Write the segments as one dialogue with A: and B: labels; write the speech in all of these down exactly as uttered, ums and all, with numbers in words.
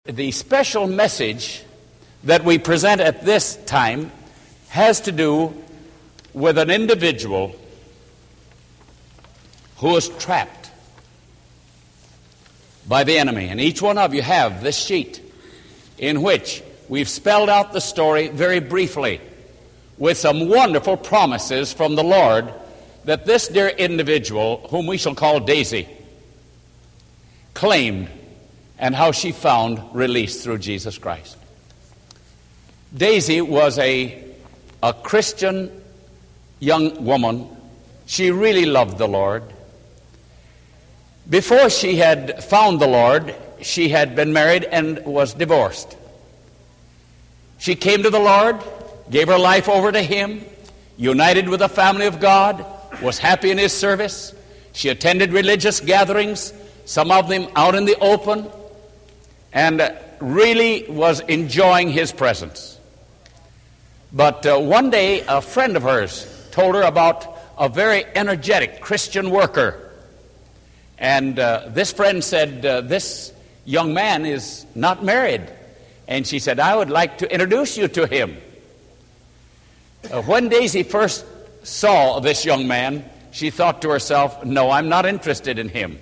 A: The special message that we present at this time has to do with an individual who is trapped by the enemy. And each one of you have this sheet in which we've spelled out the story very briefly with some wonderful promises from the Lord that this dear individual, whom we shall call Daisy, claimed, and how she found release through Jesus Christ. Daisy was a, a Christian young woman. She really loved the Lord. Before she had found the Lord, she had been married and was divorced. She came to the Lord, gave her life over to Him, united with the family of God, was happy in His service. She attended religious gatherings, some of them out in the open, and really was enjoying His presence. But uh, one day, a friend of hers told her about a very energetic Christian worker. And uh, this friend said, uh, this young man is not married. And she said, I would like to introduce you to him. Uh, when Daisy first saw this young man, she thought to herself, no, I'm not interested in him.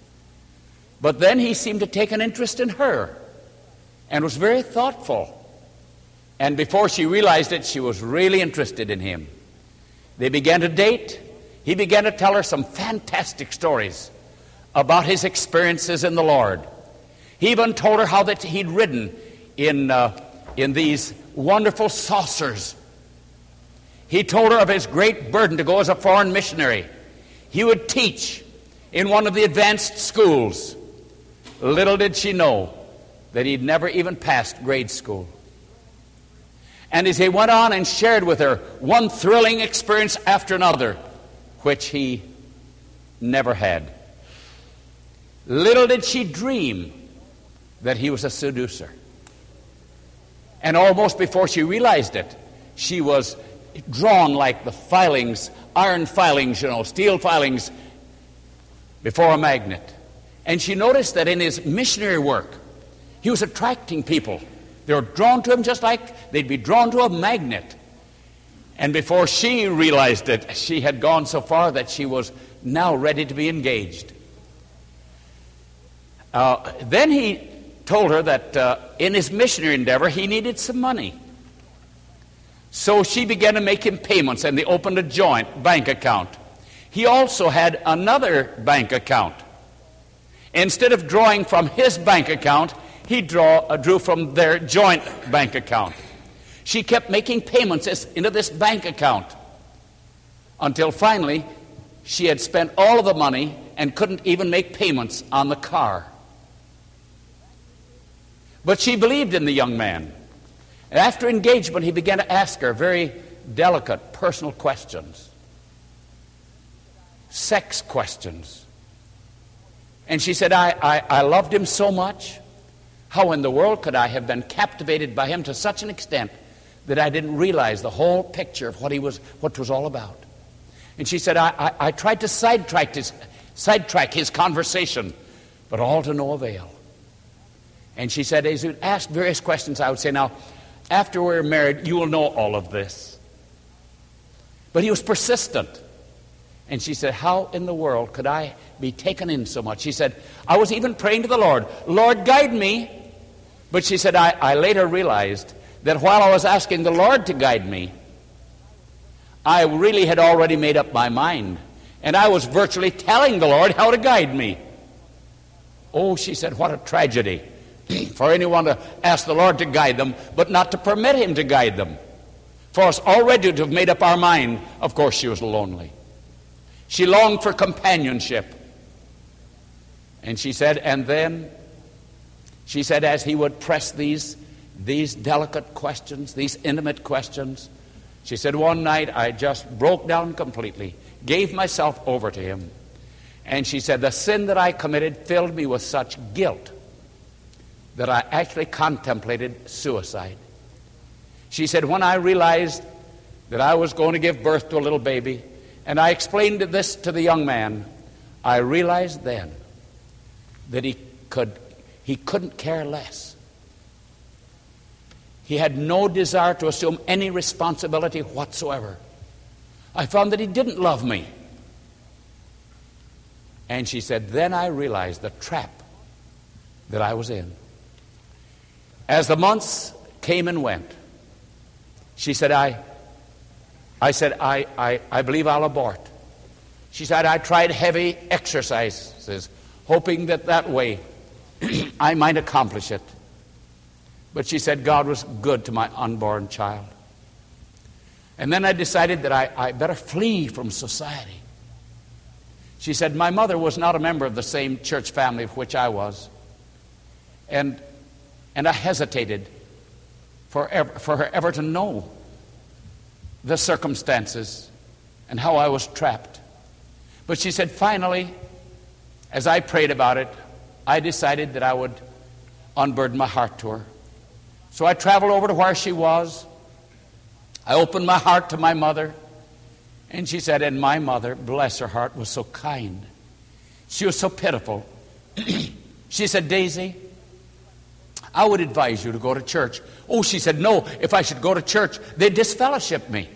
A: But then he seemed to take an interest in her and was very thoughtful. And before she realized it, she was really interested in him. They began to date. He began to tell her some fantastic stories about his experiences in the Lord. He even told her how that he'd ridden in, uh, in these wonderful saucers. He told her of his great burden to go as a foreign missionary. He would teach in one of the advanced schools. Little did she know that he'd never even passed grade school. And as he went on and shared with her one thrilling experience after another, which he never had, little did she dream that he was a seducer. And almost before she realized it, she was drawn like the filings, iron filings, you know, steel filings before a magnet. And she noticed that in his missionary work, he was attracting people. They were drawn to him just like they'd be drawn to a magnet. And before she realized it, she had gone so far that she was now ready to be engaged. Uh, then he told her that uh, in his missionary endeavor, he needed some money. So she began to make him payments, and they opened a joint bank account. He also had another bank account. Instead of drawing from his bank account, he draw, uh, drew from their joint bank account. She kept making payments into this bank account until finally she had spent all of the money and couldn't even make payments on the car. But she believed in the young man. And after engagement, he began to ask her very delicate, personal questions, sex questions. And she said, I, I, I loved him so much. How in the world could I have been captivated by him to such an extent that I didn't realize the whole picture of what he was, what it was all about? And she said, I, I, I tried to sidetrack his, sidetrack his conversation, but all to no avail. And she said, as he asked various questions, I would say, now, after we're married, you will know all of this. But he was persistent. And she said, how in the world could I be taken in so much? She said, I was even praying to the Lord, Lord, guide me. But she said, I, I later realized that while I was asking the Lord to guide me, I really had already made up my mind. And I was virtually telling the Lord how to guide me. Oh, she said, what a tragedy for anyone to ask the Lord to guide them, but not to permit Him to guide them. For us already to have made up our mind, of course she was lonely. She longed for companionship. And she said, and then, she said, as he would press these, these delicate questions, these intimate questions, she said, one night I just broke down completely, gave myself over to him. And she said, the sin that I committed filled me with such guilt that I actually contemplated suicide. She said, when I realized that I was going to give birth to a little baby, and I explained this to the young man, I realized then that he could he couldn't care less He had no desire to assume any responsibility whatsoever. I found that he didn't love me. And she said, then I realized the trap that I was in. As the months came and went, she said, I, I said, I, I, I believe I'll abort. She said, I tried heavy exercises, hoping that that way I might accomplish it. But she said God was good to my unborn child. And then I decided that I, I better flee from society. She said, my mother was not a member of the same church family of which I was. And, and I hesitated for, ever, for her ever to know the circumstances and how I was trapped. But she said, finally, as I prayed about it, I decided that I would unburden my heart to her. So I traveled over to where she was. I opened my heart to my mother. And she said, and my mother, bless her heart, was so kind. She was so pitiful. She said, Daisy, I would advise you to go to church. Oh, she said, no, if I should go to church, they'd disfellowship me.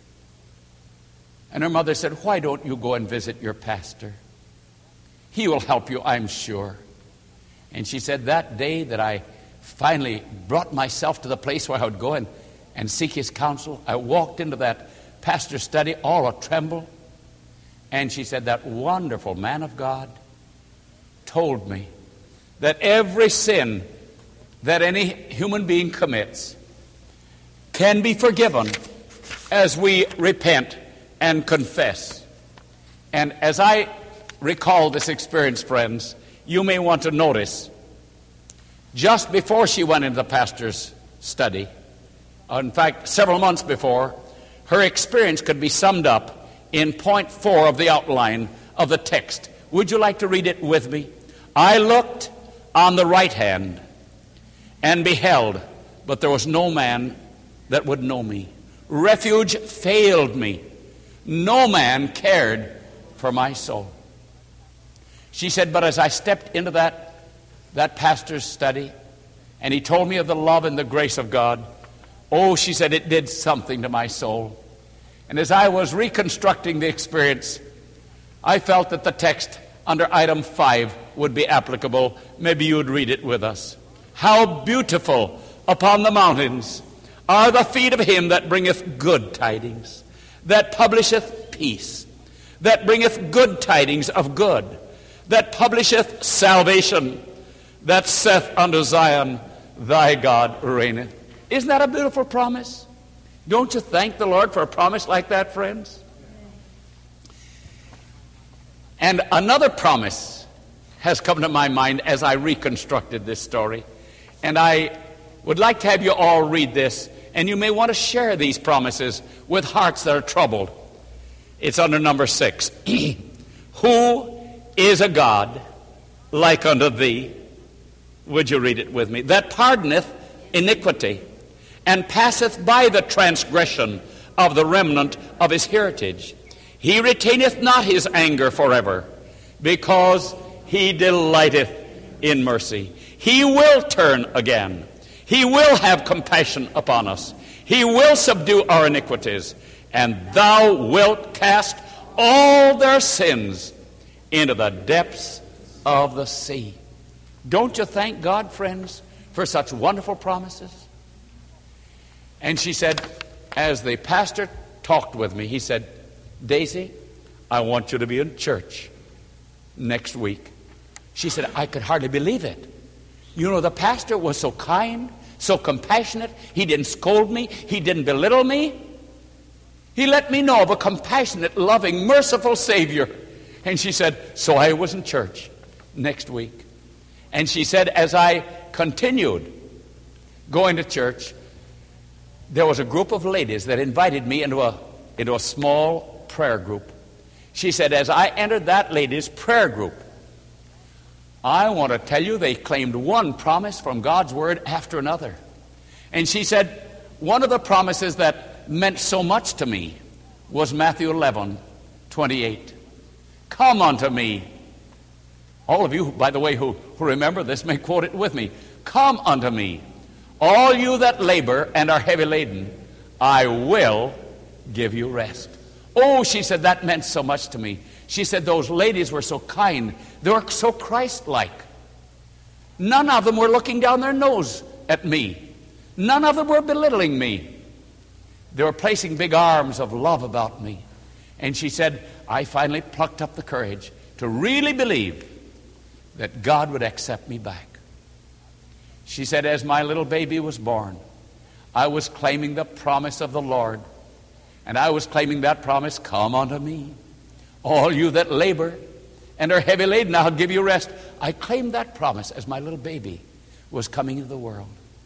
A: And her mother said, why don't you go and visit your pastor? He will help you, I'm sure. And she said, that day that I finally brought myself to the place where I would go and, and seek his counsel, I walked into that pastor's study all a tremble. And she said, that wonderful man of God told me that every sin that any human being commits can be forgiven as we repent and confess. And as I recall this experience, friends, you may want to notice, just before she went into the pastor's study, in fact, several months before, her experience could be summed up in point four of the outline of the text. Would you like to read it with me? I looked on the right hand and beheld, but there was no man that would know me. Refuge failed me. No man cared for my soul. She said, but as I stepped into that, that pastor's study, and he told me of the love and the grace of God, oh, she said, it did something to my soul. And as I was reconstructing the experience, I felt that the text under item five would be applicable. Maybe you would read it with us. How beautiful upon the mountains are the feet of him that bringeth good tidings, that publisheth peace, that bringeth good tidings of good, that publisheth salvation, that saith unto Zion, thy God reigneth. Isn't that a beautiful promise? Don't you thank the Lord for a promise like that, friends? And another promise has come to my mind as I reconstructed this story. And I would like to have you all read this, and you may want to share these promises with hearts that are troubled. It's under number six. Who is a God like unto thee? Would you read it with me? That pardoneth iniquity, and passeth by the transgression of the remnant of his heritage. He retaineth not his anger forever, because he delighteth in mercy. He will turn again. He will have compassion upon us. He will subdue our iniquities, and thou wilt cast all their sins into the depths of the sea. Don't you thank God, friends, for such wonderful promises? And she said, as the pastor talked with me, he said, Daisy, I want you to be in church next week. She said, I could hardly believe it. You know, the pastor was so kind, so compassionate. He didn't scold me. He didn't belittle me. He let me know of a compassionate, loving, merciful Savior. And she said, so I was in church next week. And she said, as I continued going to church, there was a group of ladies that invited me into a, into a small prayer group. She said, as I entered that ladies' prayer group, I want to tell you, they claimed one promise from God's Word after another. And she said, one of the promises that meant so much to me was Matthew eleven twenty-eight. Come unto me. All of you, by the way, who, who remember this may quote it with me. Come unto me, All you that labor and are heavy laden, I will give you rest. Oh, she said, that meant so much to me. She said, those ladies were so kind. They were so Christ-like. None of them were looking down their nose at me. None of them were belittling me. They were placing big arms of love about me. And she said, I finally plucked up the courage to really believe that God would accept me back. She said, as my little baby was born, I was claiming the promise of the Lord. And I was claiming that promise, come unto me, all you that labor and are heavy laden, I'll give you rest. I claimed that promise as my little baby was coming into the world.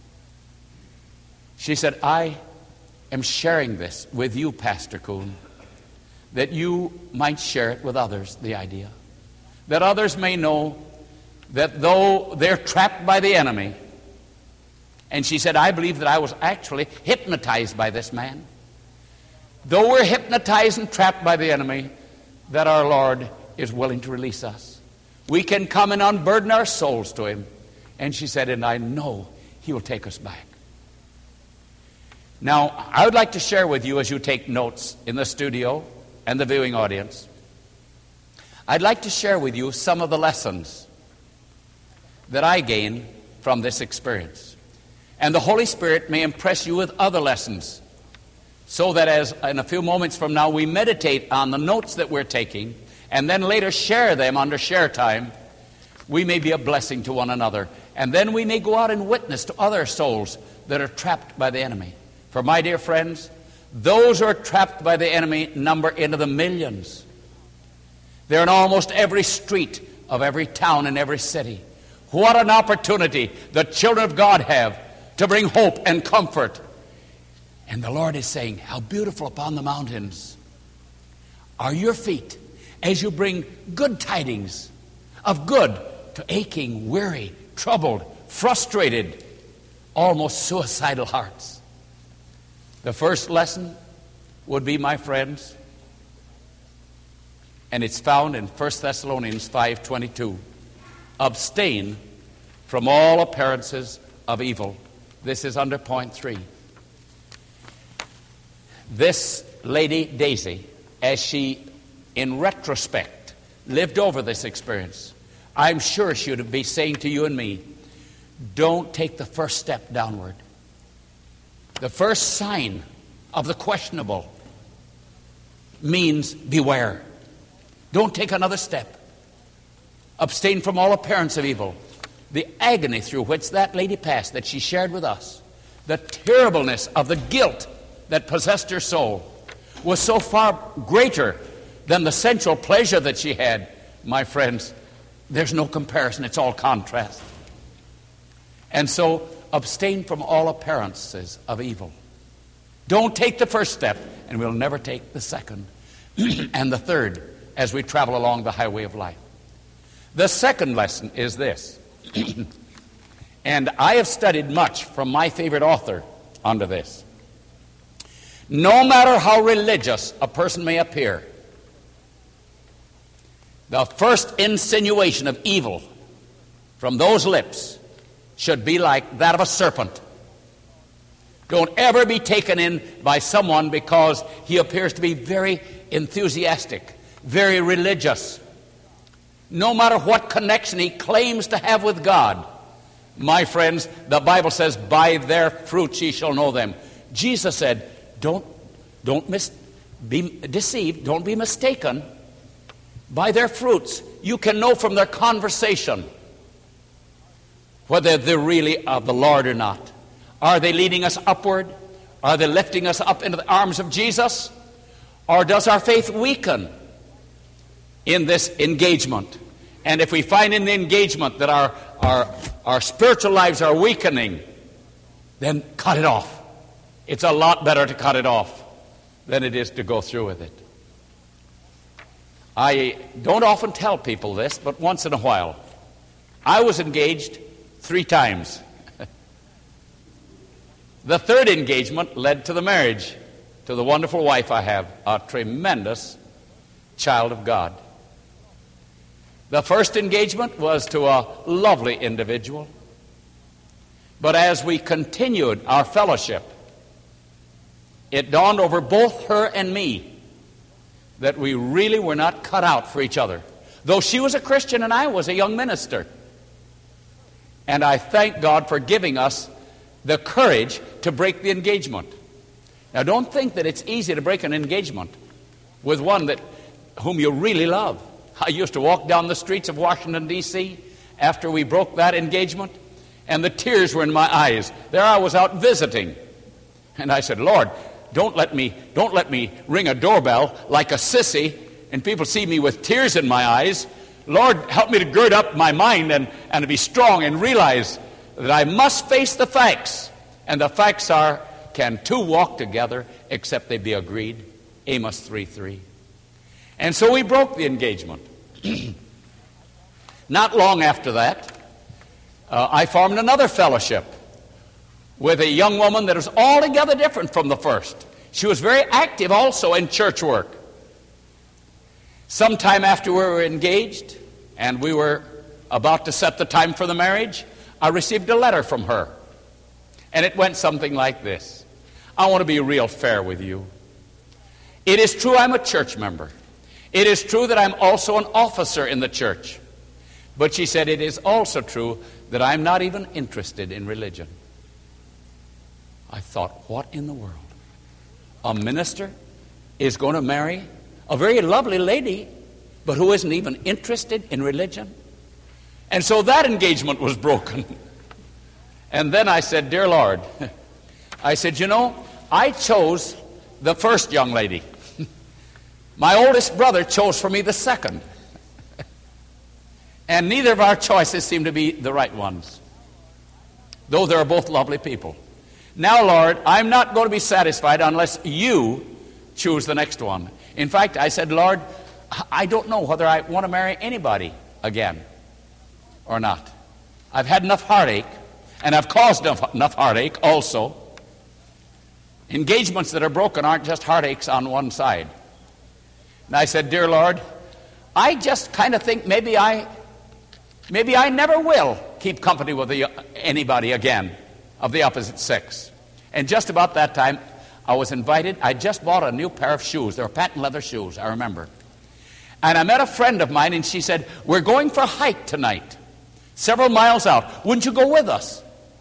A: She said, I am sharing this with you, Pastor Kuhn, that you might share it with others, the idea. That others may know that though they're trapped by the enemy, and she said, I believe that I was actually hypnotized by this man. Though we're hypnotized and trapped by the enemy, that our Lord is willing to release us. We can come and unburden our souls to Him. And she said, and I know He will take us back. Now, I would like to share with you as you take notes in the studio and the viewing audience, I'd like to share with you some of the lessons that I gained from this experience. And the Holy Spirit may impress you with other lessons, so that as in a few moments from now we meditate on the notes that we're taking and then later share them under share time, we may be a blessing to one another. And then we may go out and witness to other souls that are trapped by the enemy. For my dear friends, those who are trapped by the enemy number into the millions. They're in almost every street of every town and every city. What an opportunity the children of God have to bring hope and comfort. And the Lord is saying, how beautiful upon the mountains are your feet as you bring good tidings of good to aching, weary, troubled, frustrated, almost suicidal hearts. The first lesson would be, my friends, and it's found in First Thessalonians five twenty-two, abstain from all appearances of evil. This is under point three. This lady, Daisy, as she, in retrospect, lived over this experience, I'm sure she would be saying to you and me, don't take the first step downward. The first sign of the questionable means beware. Don't take another step. Abstain from all appearance of evil. The agony through which that lady passed, that she shared with us, the terribleness of the guilt that possessed her soul was so far greater than the sensual pleasure that she had. My friends, there's no comparison. It's all contrast. And so, abstain from all appearances of evil. Don't take the first step, and we'll never take the second and the third as we travel along the highway of life. The second lesson is this, and I have studied much from my favorite author under this. No matter how religious a person may appear, the first insinuation of evil from those lips should be like that of a serpent. Don't ever be taken in by someone because he appears to be very enthusiastic, very religious. No matter what connection he claims to have with God, my friends, the Bible says, by their fruits ye shall know them. Jesus said, don't, don't mis- be deceived, don't be mistaken. By their fruits, you can know from their conversation whether they're really of the Lord or not. Are they leading us upward? Are they lifting us up into the arms of Jesus? Or does our faith weaken in this engagement? And if we find in the engagement that our, our, our spiritual lives are weakening, then cut it off. It's a lot better to cut it off than it is to go through with it. I don't often tell people this, but once in a while. I was engaged three times. The third engagement led to the marriage, to the wonderful wife I have, a tremendous child of God. The first engagement was to a lovely individual. But as we continued our fellowship, it dawned over both her and me that we really were not cut out for each other. Though she was a Christian and I was a young minister. And I thank God for giving us the courage to break the engagement. Now, don't think that it's easy to break an engagement with one that whom you really love. I used to walk down the streets of Washington, D C after we broke that engagement, and the tears were in my eyes. There I was out visiting. And I said, Lord, don't let me, don't let me ring a doorbell like a sissy and people see me with tears in my eyes. Lord, help me to gird up my mind and, and to be strong and realize that I must face the facts. And the facts are, can two walk together except they be agreed? Amos three three. And so we broke the engagement. Not long after that, uh, I formed another fellowship with a young woman that was altogether different from the first. She was very active also in church work. Sometime after we were engaged and we were about to set the time for the marriage, I received a letter from her. And it went something like this. I want to be real fair with you. It is true I'm a church member. It is true that I'm also an officer in the church. But she said it is also true that I'm not even interested in religion. I thought, what in the world? A minister is going to marry a very lovely lady, but who isn't even interested in religion? And so that engagement was broken. And then I said, dear Lord, I said, you know, I chose the first young lady. My oldest brother chose for me the second. And neither of our choices seem to be the right ones, though they're both lovely people. Now, Lord, I'm not going to be satisfied unless you choose the next one. In fact, I said, Lord, I don't know whether I want to marry anybody again or not. I've had enough heartache, and I've caused enough, enough heartache also. Engagements that are broken aren't just heartaches on one side. And I said, dear Lord, I just kind of think maybe I maybe I never will keep company with the, anybody again of the opposite sex. And just about that time, I was invited. I just bought a new pair of shoes. They were patent leather shoes, I remember. And I met a friend of mine, and she said, we're going for a hike tonight, several miles out. Wouldn't you go with us?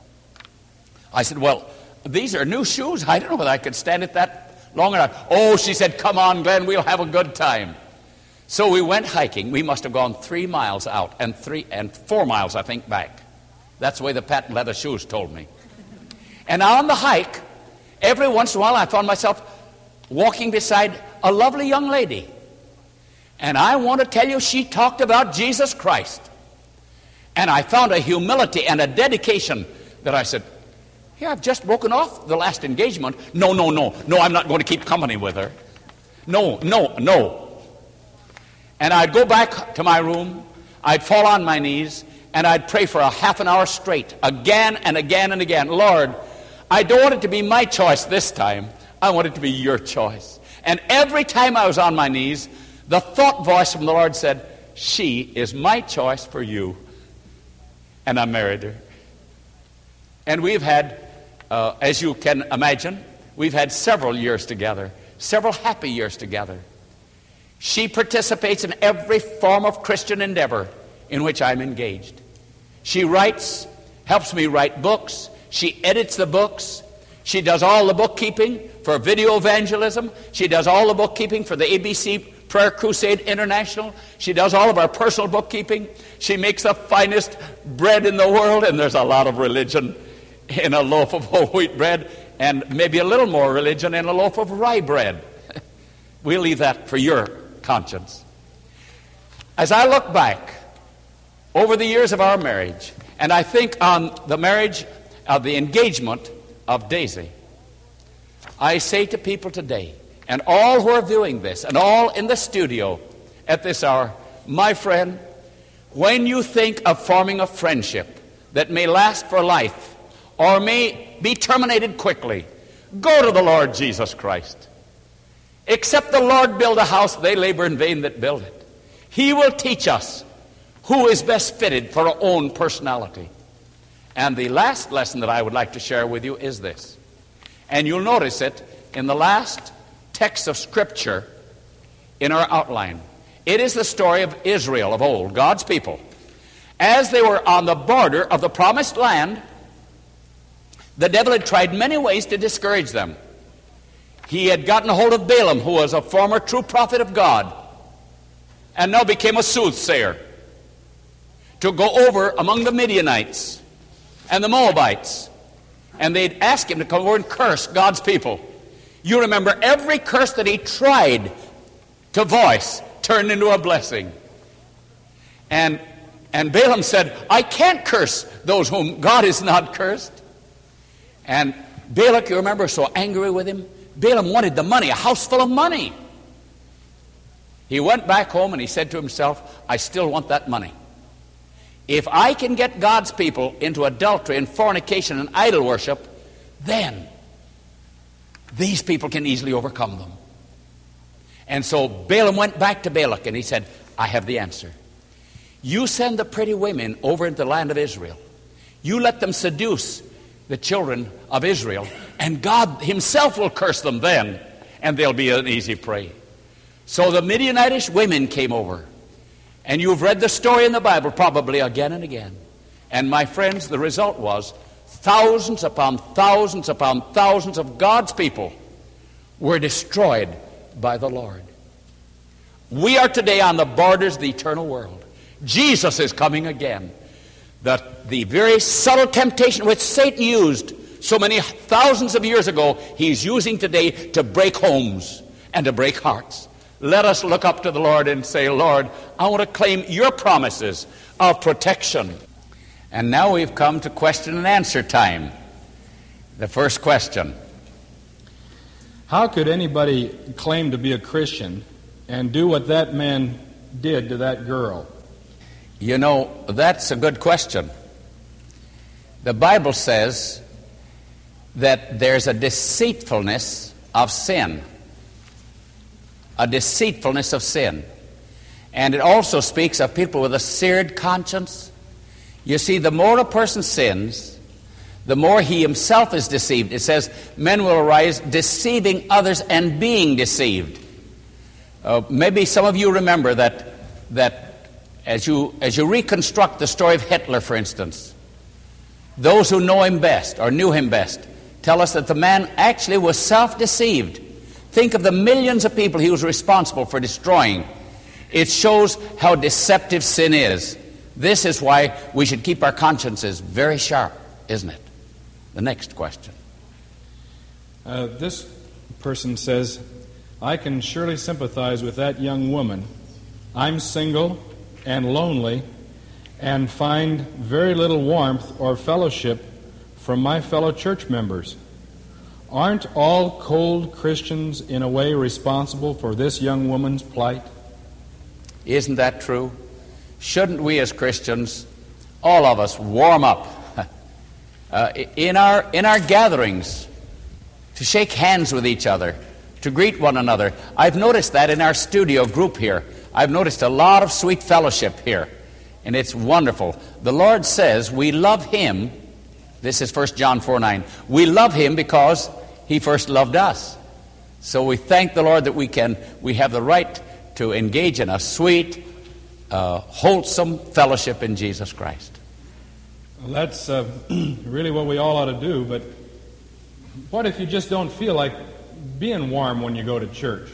A: I said, well, these are new shoes. I don't know whether I could stand it that long enough. Oh, she said, come on, Glenn, we'll have a good time. So we went hiking. We must have gone three miles out and three and four miles, I think, back. That's the way the patent leather shoes told me. And on the hike, every once in a while, I found myself walking beside a lovely young lady. And I want to tell you, she talked about Jesus Christ. And I found a humility and a dedication that I said, here, I've just broken off the last engagement. No, no, no. No, I'm not going to keep company with her. No, no, no. And I'd go back to my room. I'd fall on my knees. And I'd pray for a half an hour straight, again and again and again. Lord, I don't want it to be my choice this time. I want it to be your choice. And every time I was on my knees, the thought voice from the Lord said, she is my choice for you. And I married her. And we've had, uh, as you can imagine, we've had several years together, several happy years together. She participates in every form of Christian endeavor in which I'm engaged. She writes, helps me write books. She edits the books. She does all the bookkeeping for video evangelism. She does all the bookkeeping for the A B C Prayer Crusade International. She does all of our personal bookkeeping. She makes the finest bread in the world, and there's a lot of religion in a loaf of whole wheat bread, and maybe a little more religion in a loaf of rye bread. We'll leave that for your conscience. As I look back over the years of our marriage, and I think on the marriage of the engagement of Daisy, I say to people today, and all who are viewing this, and all in the studio at this hour, my friend, when you think of forming a friendship that may last for life or may be terminated quickly, go to the Lord Jesus Christ. Except the Lord build a house, they labor in vain that build it. He will teach us who is best fitted for our own personality. And the last lesson that I would like to share with you is this. And you'll notice it in the last text of Scripture in our outline. It is the story of Israel of old, God's people. As they were on the border of the promised land, the devil had tried many ways to discourage them. He had gotten a hold of Balaam, who was a former true prophet of God, and now became a soothsayer, to go over among the Midianites and the Moabites. And they'd ask him to come over and curse God's people. You remember every curse that he tried to voice turned into a blessing. And, and Balaam said, I can't curse those whom God has not cursed. And Balak, you remember, so angry with him. Balaam wanted the money, a house full of money. He went back home and he said to himself, I still want that money. If I can get God's people into adultery and fornication and idol worship, then these people can easily overcome them. And so Balaam went back to Balak and he said, I have the answer. You send the pretty women over into the land of Israel. You let them seduce the children of Israel, and God himself will curse them then, and they'll be an easy prey. So the Midianitish women came over. And you've read the story in the Bible probably again and again. And my friends, the result was thousands upon thousands upon thousands of God's people were destroyed by the Lord. We are today on the borders of the eternal world. Jesus is coming again. That the very subtle temptation which Satan used so many thousands of years ago, he's using today to break homes and to break hearts. Let us look up to the Lord and say, Lord, I want to claim your promises of protection. And now we've come to question and answer time. The first question.
B: How could anybody claim to be a Christian and do what that man did to that girl?
A: You know, that's a good question. The Bible says that there's a deceitfulness of sin. A deceitfulness of sin. And it also speaks of people with a seared conscience. You see, the more a person sins, the more he himself is deceived. It says, men will arise deceiving others and being deceived. Uh, maybe some of you remember that that as you as you reconstruct the story of Hitler, for instance, those who know him best or knew him best tell us that the man actually was self-deceived. Think of the millions of people he was responsible for destroying. It shows how deceptive sin is. This is why we should keep our consciences very sharp, isn't it? The next question.
B: Uh, this person says, I can surely sympathize with that young woman. I'm single and lonely and find very little warmth or fellowship from my fellow church members. Aren't all cold Christians in a way responsible for this young woman's plight?
A: Isn't that true? Shouldn't we as Christians, all of us, warm up uh, in our in our gatherings to shake hands with each other, to greet one another? I've noticed that in our studio group here. I've noticed a lot of sweet fellowship here, and it's wonderful. The Lord says we love Him. This is First John four nine. We love Him because He first loved us. So we thank the Lord that we can, we have the right to engage in a sweet, uh, wholesome fellowship in Jesus Christ.
B: Well, that's uh, really what we all ought to do, but what if you just don't feel like being warm when you go to church?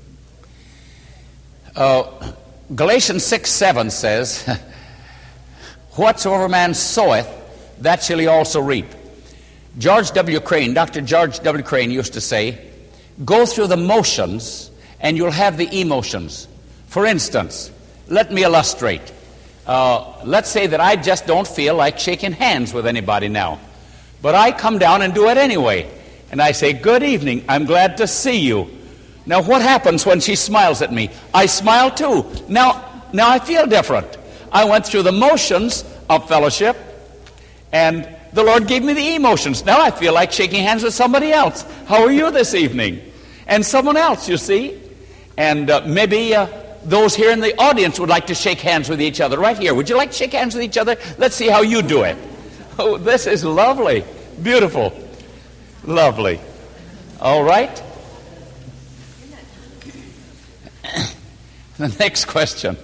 A: Uh, Galatians six seven says, whatsoever man soweth, that shall he also reap. George W. Crane, Doctor George W. Crane used to say, go through the motions and you'll have the emotions. For instance, let me illustrate. Uh, let's say that I just don't feel like shaking hands with anybody now. But I come down and do it anyway. And I say, good evening, I'm glad to see you. Now what happens when she smiles at me? I smile too. Now, now I feel different. I went through the motions of fellowship, and the Lord gave me the emotions. Now I feel like shaking hands with somebody else. How are you this evening? And someone else, you see. And uh, maybe uh, those here in the audience would like to shake hands with each other right here. Would you like to shake hands with each other? Let's see how you do it. Oh, this is lovely. Beautiful. Lovely. All right. The next question.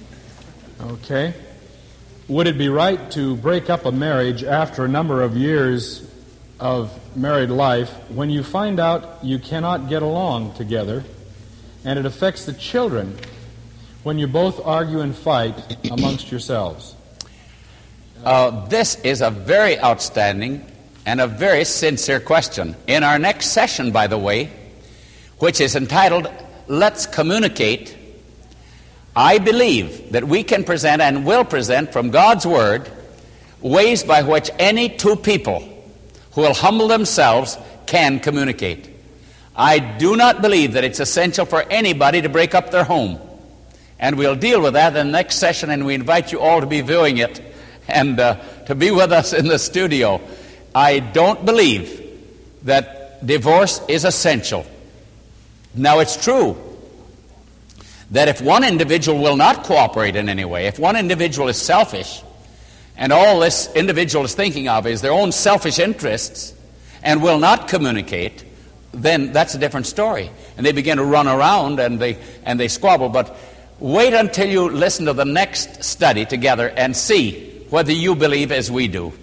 B: Okay. Would it be right to break up a marriage after a number of years of married life when you find out you cannot get along together and it affects the children when you both argue and fight amongst yourselves?
A: Uh, this is a very outstanding and a very sincere question. In our next session, by the way, which is entitled, Let's Communicate, I believe that we can present and will present from God's Word ways by which any two people who will humble themselves can communicate. I do not believe that it's essential for anybody to break up their home. And we'll deal with that in the next session, and we invite you all to be viewing it and uh, to be with us in the studio. I don't believe that divorce is essential. Now, it's true that if one individual will not cooperate in any way, if one individual is selfish, and all this individual is thinking of is their own selfish interests, and will not communicate, then that's a different story. And they begin to run around and they and they squabble. But wait until you listen to the next study together and see whether you believe as we do.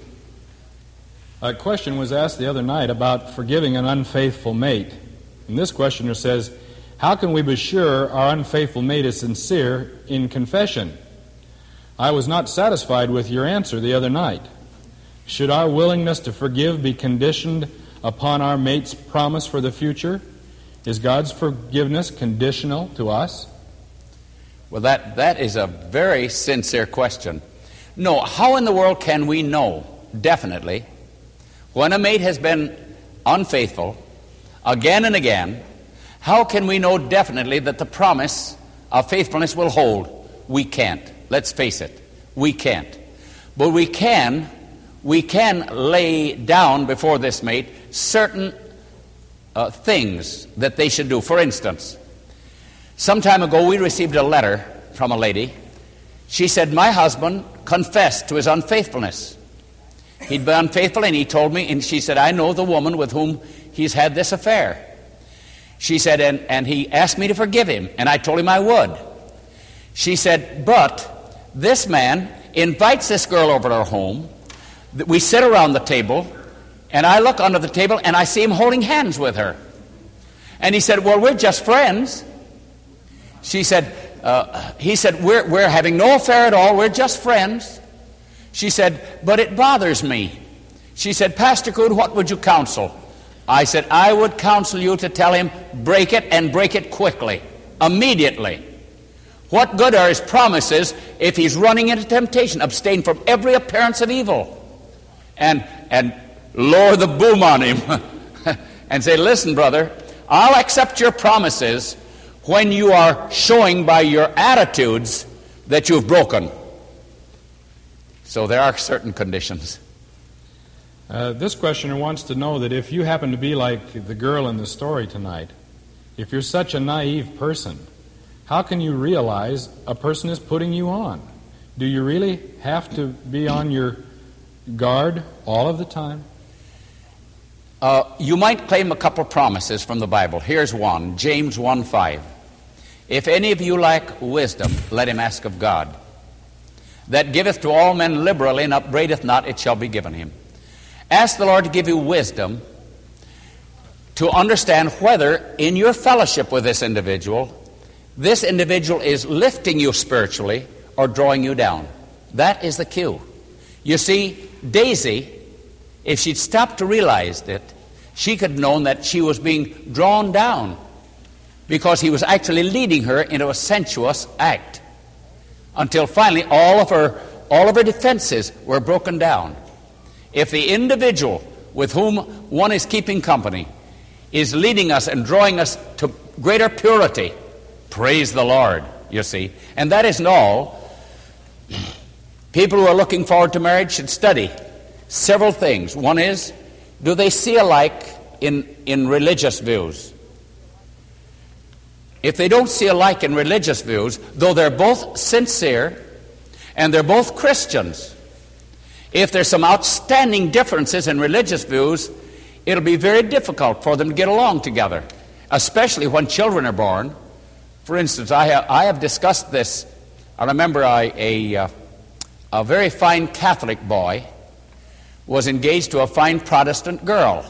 B: A question was asked the other night about forgiving an unfaithful mate. And this questioner says, how can we be sure our unfaithful mate is sincere in confession? I was not satisfied with your answer the other night. Should our willingness to forgive be conditioned upon our mate's promise for the future? Is God's forgiveness conditional to us?
A: Well, that, that is a very sincere question. No, how in the world can we know definitely when a mate has been unfaithful again and again? How can we know definitely that the promise of faithfulness will hold? We can't. Let's face it. We can't. But we can, we can lay down before this mate certain uh, things that they should do. For instance, some time ago we received a letter from a lady. She said, my husband confessed to his unfaithfulness. He'd been unfaithful, and he told me, and she said, I know the woman with whom he's had this affair. She said, and, and he asked me to forgive him, and I told him I would. She said, but this man invites this girl over to our home. We sit around the table, and I look under the table, and I see him holding hands with her. And he said, well, we're just friends. She said, uh, he said, we're, we're having no affair at all. We're just friends. She said, but it bothers me. She said, Pastor Coon, what would you counsel? I said, I would counsel you to tell him, break it, and break it quickly, immediately. What good are his promises if he's running into temptation? Abstain from every appearance of evil. And, and lower the boom on him and say, listen, brother, I'll accept your promises when you are showing by your attitudes that you've broken. So there are certain conditions.
B: Uh, this questioner wants to know that if you happen to be like the girl in the story tonight, if you're such a naive person, how can you realize a person is putting you on? Do you really have to be on your guard all of the time?
A: Uh, you might claim a couple promises from the Bible. Here's one, James one five. If any of you lack wisdom, let him ask of God, that giveth to all men liberally and upbraideth not, it shall be given him. Ask the Lord to give you wisdom to understand whether in your fellowship with this individual, this individual is lifting you spiritually or drawing you down. That is the cue. You see, Daisy, if she'd stopped to realize it, she could have known that she was being drawn down because he was actually leading her into a sensuous act, until finally all of her all of her defenses were broken down. If the individual with whom one is keeping company is leading us and drawing us to greater purity, praise the Lord, you see. And that isn't all. People who are looking forward to marriage should study several things. One is, do they see alike in, in religious views? If they don't see alike in religious views, though they're both sincere and they're both Christians, If there's some outstanding differences in religious views, it'll be very difficult for them to get along together, especially when children are born. For instance, I have, I have discussed this. I remember I, a, uh, a very fine Catholic boy was engaged to a fine Protestant girl.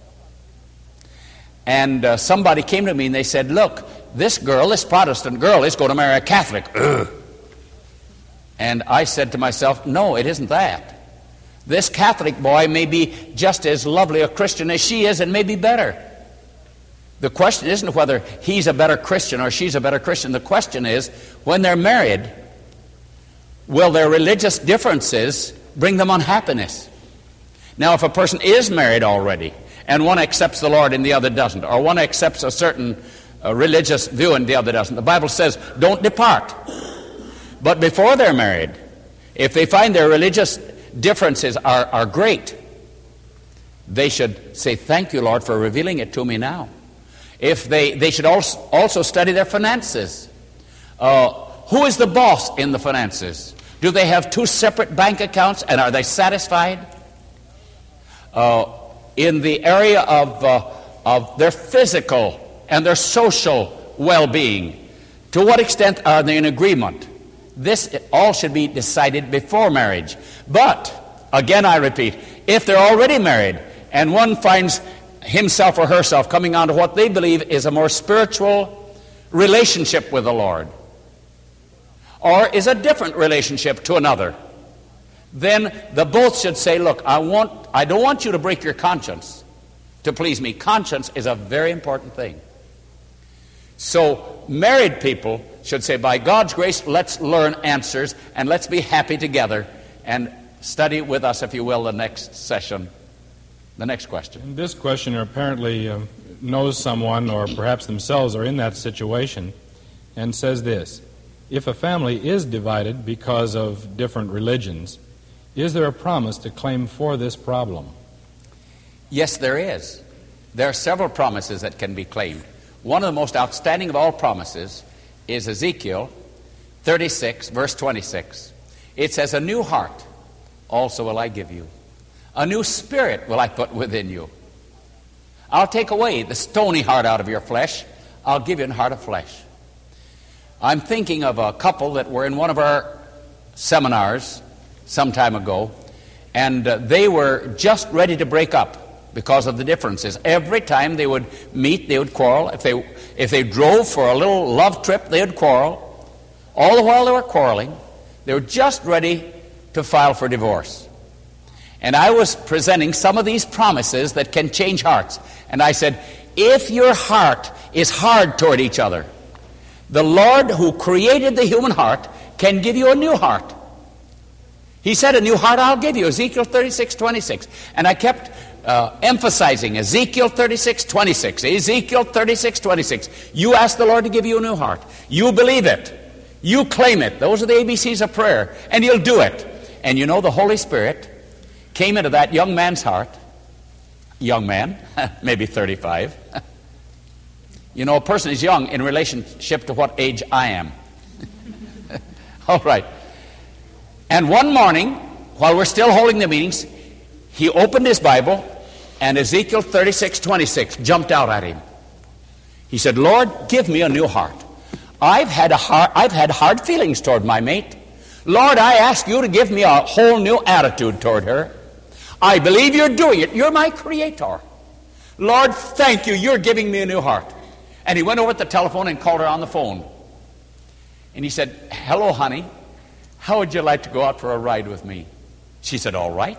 A: And uh, somebody came to me and they said, look, this girl, this Protestant girl, is going to marry a Catholic. Ugh. And I said to myself, no, it isn't that. This Catholic boy may be just as lovely a Christian as she is, and maybe better. The question isn't whether he's a better Christian or she's a better Christian. The question is, when they're married, will their religious differences bring them unhappiness? Now, if a person is married already, and one accepts the Lord and the other doesn't, or one accepts a certain uh, religious view and the other doesn't, the Bible says, don't depart. But before they're married, if they find their religious differences are, are great, they should say, thank you, Lord, for revealing it to me now. If they, they should also, also study their finances. Uh, who is the boss in the finances? Do they have two separate bank accounts, and are they satisfied? Uh, in the area of, uh, of their physical and their social well-being, to what extent are they in agreement? This all should be decided before marriage. But, again I repeat, if they're already married and one finds himself or herself coming on to what they believe is a more spiritual relationship with the Lord, or is a different relationship to another, then the both should say, look, I want, I don't want you to break your conscience to please me. Conscience is a very important thing. So married people should say, by God's grace, let's learn answers and let's be happy together, and study with us, if you will, the next session. The next question.
B: And this questioner apparently uh, knows someone, or perhaps themselves are in that situation, and says this: if a family is divided because of different religions, is there a promise to claim for this problem?
A: Yes, there is. There are several promises that can be claimed. One of the most outstanding of all promises is Ezekiel thirty-six, verse twenty-six. It says, a new heart also will I give you. A new spirit will I put within you. I'll take away the stony heart out of your flesh. I'll give you a heart of flesh. I'm thinking of a couple that were in one of our seminars some time ago, and uh, they were just ready to break up because of the differences. Every time they would meet, they would quarrel. If they, if they drove for a little love trip, they would quarrel. All the while they were quarreling, they were just ready to file for divorce. And I was presenting some of these promises that can change hearts. And I said, if your heart is hard toward each other, the Lord who created the human heart can give you a new heart. He said, a new heart I'll give you, Ezekiel thirty-six, twenty-six. And I kept uh, emphasizing Ezekiel thirty-six, twenty-six, Ezekiel thirty-six, twenty-six. You ask the Lord to give you a new heart. You believe it. You claim it. Those are the A B Cs of prayer. And He'll do it. And you know, the Holy Spirit came into that young man's heart. Young man, maybe thirty-five. You know, a person is young in relationship to what age I am. All right. And one morning, while we're still holding the meetings, he opened his Bible, and Ezekiel thirty-six, twenty-six jumped out at him. He said, Lord, give me a new heart. I've had a hard, I've had hard feelings toward my mate. Lord, I ask you to give me a whole new attitude toward her. I believe you're doing it. You're my creator. Lord, thank you. You're giving me a new heart. And he went over to the telephone and called her on the phone. And he said, hello, honey. How would you like to go out for a ride with me? She said, all right.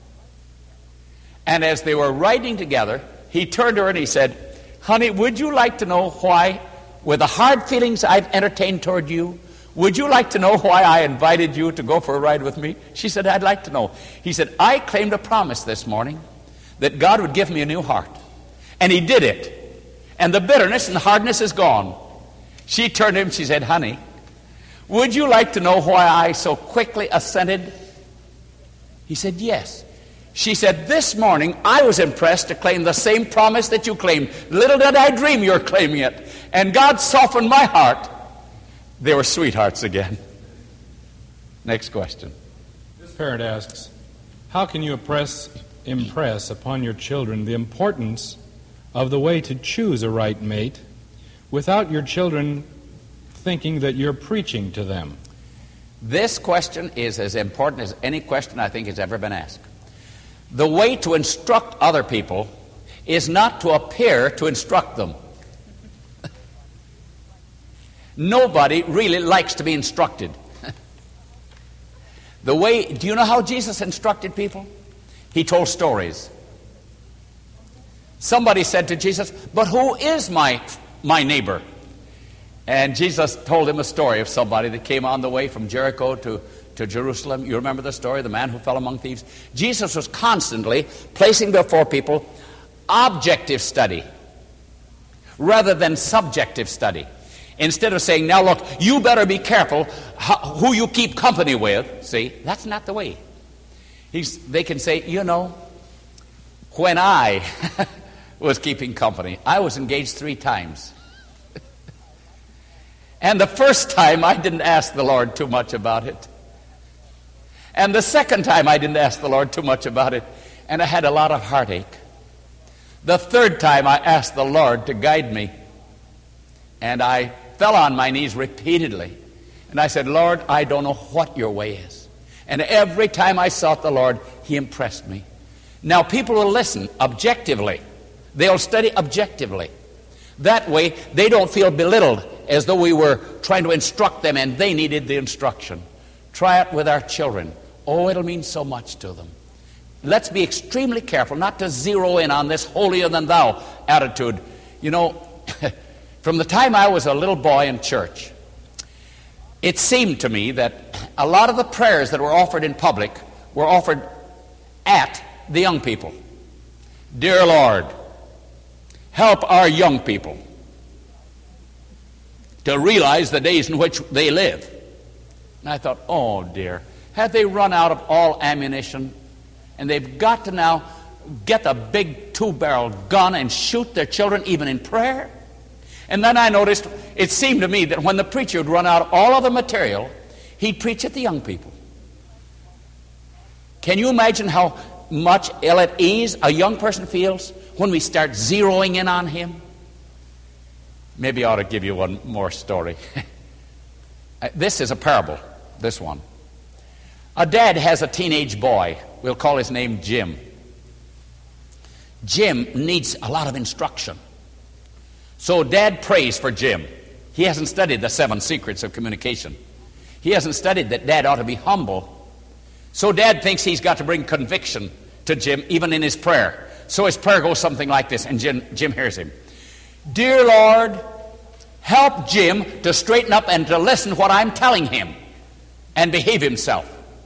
A: And as they were riding together, he turned to her and he said, honey, would you like to know why, with the hard feelings I've entertained toward you, would you like to know why I invited you to go for a ride with me? She said, I'd like to know. He said, I claimed a promise this morning that God would give me a new heart. And He did it. And the bitterness and the hardness is gone. She turned to him and she said, honey, would you like to know why I so quickly assented? He said, yes. She said, this morning I was impressed to claim the same promise that you claimed. Little did I dream you're claiming it. And God softened my heart. They were sweethearts again. Next question.
B: This parent asks, How can you impress, impress upon your children the importance of the way to choose a right mate without your children thinking that you're preaching to them?
A: This question is as important as any question I think has ever been asked. The way to instruct other people is not to appear to instruct them. Nobody really likes to be instructed. The way, do you know how Jesus instructed people? He told stories. Somebody said to Jesus, "But who is my my neighbor?" And Jesus told him a story of somebody that came on the way from Jericho to, to Jerusalem. You remember the story, the man who fell among thieves? Jesus was constantly placing before people objective study rather than subjective study. Instead of saying, "Now look, you better be careful how, who you keep company with." See, that's not the way. He's, they can say, "You know, when I was keeping company, I was engaged three times. And the first time I didn't ask the Lord too much about it. And the second time I didn't ask the Lord too much about it. And I had a lot of heartache. The third time I asked the Lord to guide me. And I fell on my knees repeatedly. And I said, "Lord, I don't know what your way is." And every time I sought the Lord, He impressed me. Now people will listen objectively. They'll study objectively. That way they don't feel belittled as though we were trying to instruct them and they needed the instruction. Try it with our children. Oh, it'll mean so much to them. Let's be extremely careful not to zero in on this holier than thou attitude. You know, from the time I was a little boy in church, it seemed to me that a lot of the prayers that were offered in public were offered at the young people. "Dear Lord, help our young people to realize the days in which they live." And I thought, oh dear, have they run out of all ammunition? And they've got to now get the big two-barrel gun and shoot their children even in prayer? And then I noticed, it seemed to me that when the preacher would run out of all other material, he'd preach at the young people. Can you imagine how much ill at ease a young person feels when we start zeroing in on him? Maybe I ought to give you one more story. This is a parable, this one. A dad has a teenage boy. We'll call his name Jim. Jim needs a lot of instruction. So Dad prays for Jim. He hasn't studied the seven secrets of communication. He hasn't studied that Dad ought to be humble. So Dad thinks he's got to bring conviction to Jim, even in his prayer. So his prayer goes something like this, and Jim, Jim hears him. "Dear Lord, help Jim to straighten up and to listen what I'm telling him and behave himself."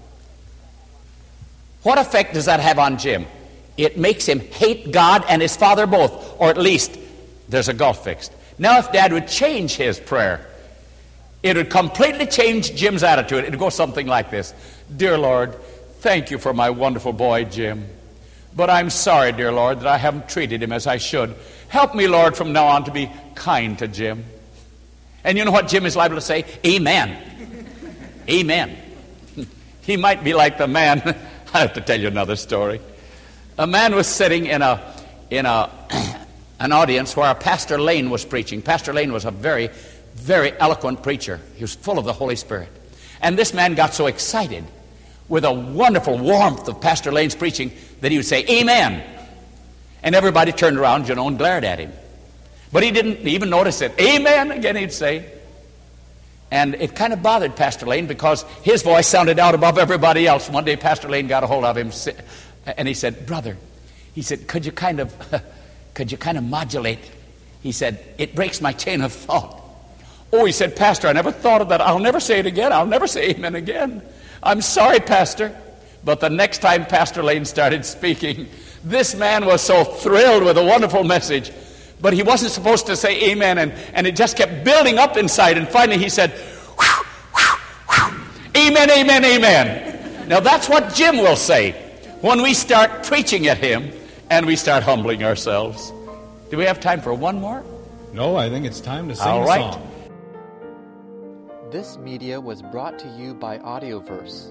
A: What effect does that have on Jim? It makes him hate God and his father both, or at least there's a gulf fixed. Now if Dad would change his prayer, it would completely change Jim's attitude. It would go something like this. "Dear Lord, thank you for my wonderful boy Jim. But I'm sorry, dear Lord, that I haven't treated him as I should. Help me, Lord, from now on to be kind to Jim." And you know what Jim is liable to say? Amen. Amen. He might be like the man. I have to tell you another story. A man was sitting in a in a an audience where Pastor Lane was preaching. Pastor Lane was a very, very eloquent preacher. He was full of the Holy Spirit. And this man got so excited with a wonderful warmth of Pastor Lane's preaching that he would say, "Amen." And everybody turned around, you know, and glared at him. But he didn't even notice it. "Amen," again he'd say. And it kind of bothered Pastor Lane because his voice sounded out above everybody else. One day Pastor Lane got a hold of him and he said, "Brother," he said, could you kind of, could you kind of modulate?" He said, "It breaks my chain of thought." "Oh," he said, "Pastor, I never thought of that. I'll never say it again. I'll never say amen again. I'm sorry, Pastor." But the next time Pastor Lane started speaking, this man was so thrilled with a wonderful message. But he wasn't supposed to say amen, and, and it just kept building up inside. And finally he said, "Whew, whew, whew. Amen, amen, amen." Now that's what Jim will say when we start preaching at him and we start humbling ourselves. Do we have time for one more?
B: No, I think it's time to sing
A: All
B: a
A: right.
B: song.
C: This media was brought to you by Audioverse,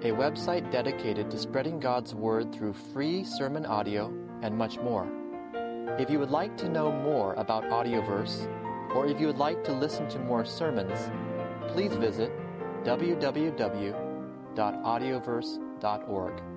C: a website dedicated to spreading God's Word through free sermon audio and much more. If you would like to know more about Audioverse, or if you would like to listen to more sermons, please visit w w w dot audioverse dot org.